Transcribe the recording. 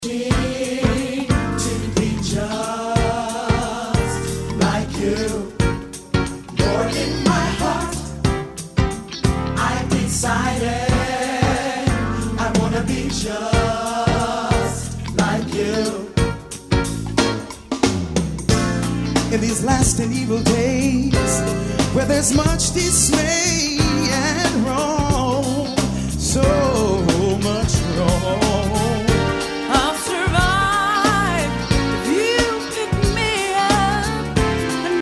To be just like you, Lord, in my heart, I've decided I want to be just like you. In these last and evil days, where there's much dismay and wrong,